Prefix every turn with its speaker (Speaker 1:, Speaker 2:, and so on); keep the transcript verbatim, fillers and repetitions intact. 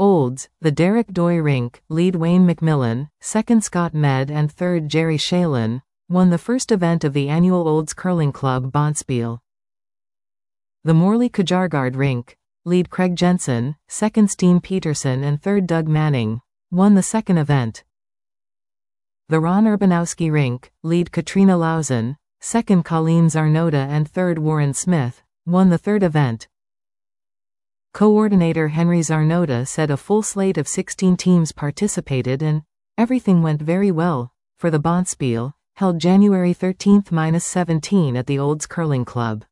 Speaker 1: Olds, the Derek Doy Rink, lead Wayne McMillan, second Scott Med and third Jerry Shalin, won the first event of the annual Olds Curling Club Bonspiel. The Morley Kajargard Rink, lead Craig Jensen, second Steen Peterson and third Doug Manning, won the second event. The Ron Urbanowski Rink, lead Katrina Lausen, second Colleen Zarnota and third Warren Smith, won the third event. Coordinator Henry Zarnota said a full slate of sixteen teams participated and everything went very well for the Bonspiel, held January thirteenth to seventeenth at the Olds Curling Club.